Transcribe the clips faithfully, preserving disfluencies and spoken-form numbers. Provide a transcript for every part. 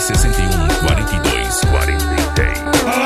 sessenta e um, quarenta e dois, quarenta e seis.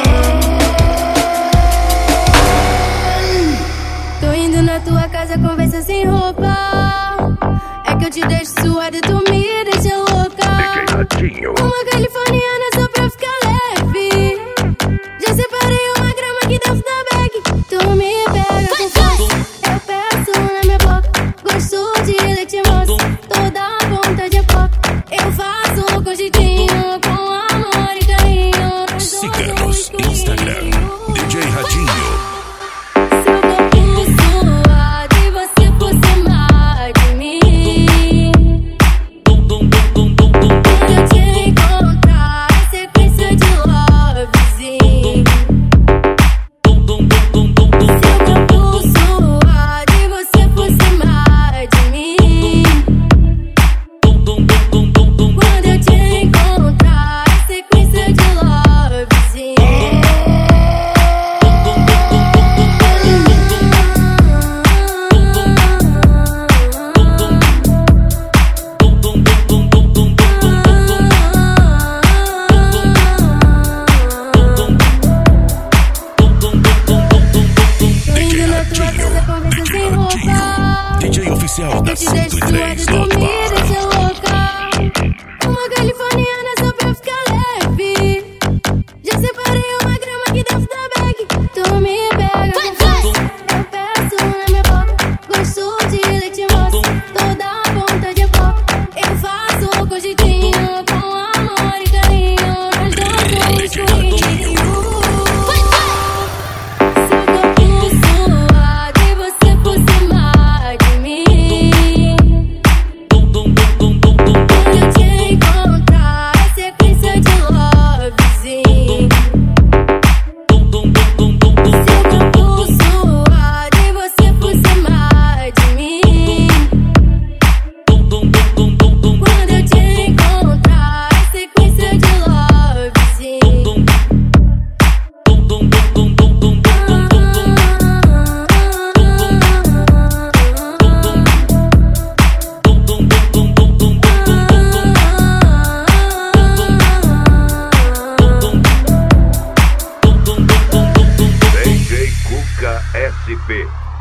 Tô indo na tua casa, conversa sem roupa. É que eu te deixo suada e tu me deixa louca. Uma californiana só pra ficar leve. Já separei uma grama aqui dentro da bag. Tu me pega com força, eu peço na minha boca. Gosto de leite moça, toda ponta de coca. Eu faço com jeitinho, com amor e carinho. Siga-nos no Instagram, D J Ratinho. D J oficial da cento e três Love Bar. Uma californiana só pra ficar leve. Já separei uma grama aqui dentro da bag. Tu me pega com força, eu peço na minha boca. Gosto de leite moça, toda ponta de coca. Eu faço com jeitinho, com amor e carinho. Nós dois somos comigo. S P